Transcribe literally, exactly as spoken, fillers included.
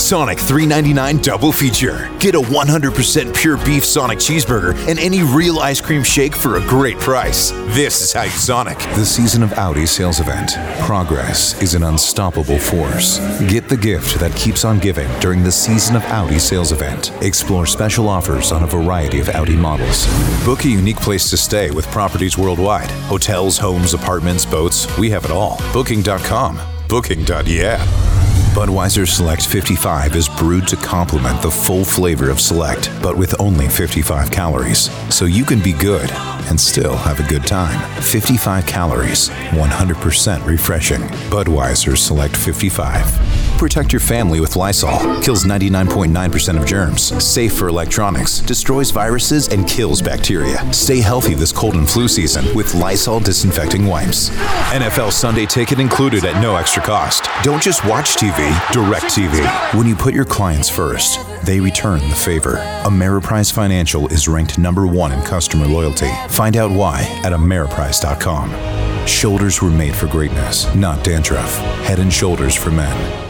Sonic three ninety-nine double feature. Get a one hundred percent pure beef Sonic cheeseburger and any real ice cream shake for a great price. This is how you Sonic. The season of Audi sales event. Progress is an unstoppable force. Get the gift that keeps on giving during the season of Audi sales event. Explore special offers on a variety of Audi models. Book a unique place to stay with properties worldwide. Hotels, homes, apartments, boats. We have it all. Booking dot com. Booking. Yeah. Budweiser Select fifty-five is brewed to complement the full flavor of Select, but with only fifty-five calories. So you can be good and still have a good time. fifty-five calories, one hundred percent refreshing. Budweiser Select fifty-five. Protect your family with Lysol. Kills ninety-nine point nine percent of germs. Safe for electronics. Destroys viruses and kills bacteria. Stay healthy this cold and flu season with Lysol disinfecting wipes. N F L Sunday ticket included at no extra cost. Don't just watch T V, direct T V. When you put your clients first, they return the favor. Ameriprise Financial is ranked number one in customer loyalty. Find out why at Ameriprise dot com. Shoulders were made for greatness, not dandruff. Head and Shoulders for men.